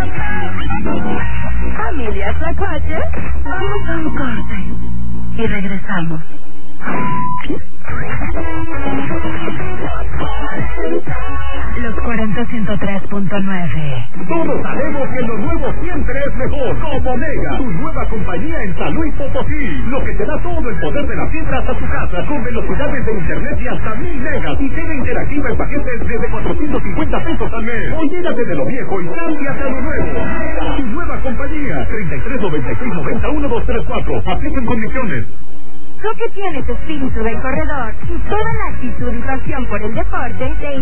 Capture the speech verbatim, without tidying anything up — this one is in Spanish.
Familia Zacoche. Vamos a un corte y regresamos. Los cuarenta ciento tres punto nueve. Todos sabemos que lo nuevo siempre es mejor. Como Mega, tu nueva compañía en San Luis Potosí. Lo que te da todo el poder de las fibras a tu casa, con velocidades de internet y hasta mil megas. Y tele interactiva en paquetes desde cuatrocientos cincuenta pesos al mes. Olvídate de lo viejo y cámbiate a lo nuevo. Mega, tu nueva compañía. treinta y tres noventa y seis noventa uno dos tres cuatro. Apliquen condiciones. Tú que tienes espíritu del corredor y toda la actitud y pasión por el deporte, te